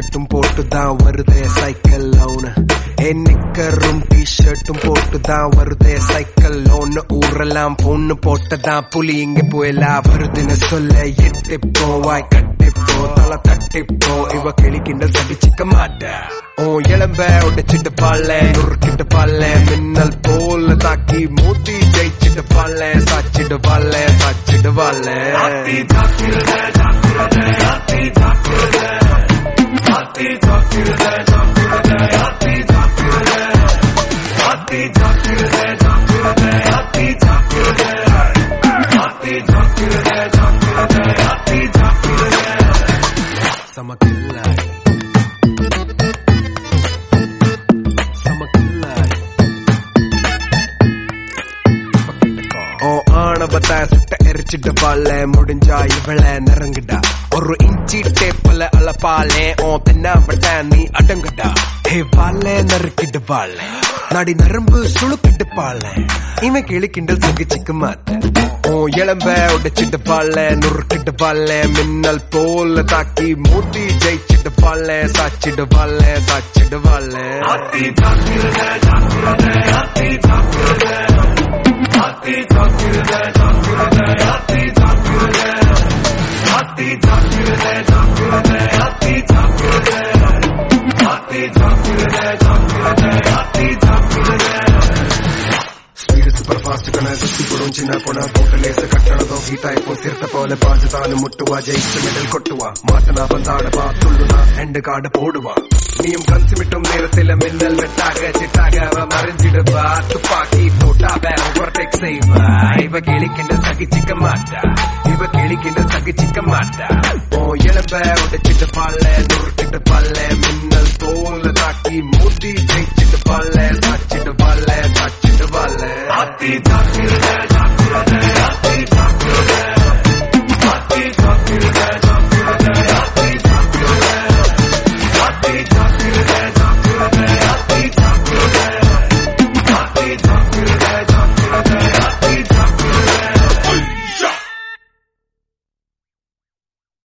ஷர்ட்டும் போட்டுதான் வருதே cycle loan நிக்கரும் டி-ஷர்ட்டும் போட்டுதான் வருதே சைக்கிள் லோன் ஊரெல்லாம் பொண்ணு போட்டதான் புலி இங்க போயலா வருதுன்னு சொல்ல எட்டிப்போ வாய் கட்டிப்போ தலை தட்டிப்போ இவ கிளி கிண்டல் சகிச்சிக்க மாட்டா இளம்ப உடைச்சிட்டு பால நுறுக்கிட்டு பால மின்னல் போல தாக்கி மூத்தி ஜெயிச்சிட்டு பால சாச்சிட்டு பால சாச்சிட்டு பால சுட்ட எரிச்சிட்டு பால முடிஞ்சா இவள நரங்குடா ஒரு இன்ச்சி டேப்ல அளப்பாலே தென்னாப்பட்ட நீ அடங்குடா ஹே பால நறுக்கிட்டு பால நாடி நரம்பு சுழுக்கிட்டு பால இவன் கிளி கிண்டல் சகிச்சிக்க மாட்டேன் இளம்ப உடைச்சிட்டு பால நுறுக்கிட்டு பால மின்னல் போல தாக்கி மூத்தி ஜெயிச்சிட்டு பால சாச்சிட்டு பால சாச்சிட்டு பால சூப்பர் ஃபாஸ்ட் கண சுத்தி போடும் சின்ன பொண்ண போட்டு லேச கட்டணதோ ஹீட் ஆயிப்போ சிறுத்த போல பாஞ்சு தானு முட்டுவா ஜெயிச்சு மெடல் கொட்டுவா மாட்டனா பந்தாடுவா துள்ளுனா ரெண்டு காடு போடுவா நீயும் கன்சுமிட்டும் நேரத்துல மின்னல் வெட்டாக சிட்டாக அவ மறைஞ்சிடுவா துப்பாக்கி போட்டாவ ஓவர்டேக் செய்வா இவ கிளிக்கின்ற சகிச்சிக்க மாட்டா இவ கிளிக்கின்ற சகிச்சிக்க மாட்டா இளம்ப உடைச்சிட்டு பால நுறுக்கிட்டு பால மின்னல் போல தாக்கி மூட்டி ஜெயிச்சிட்டு பால சாச்சிட்டு பால சாச்சிட்டு பால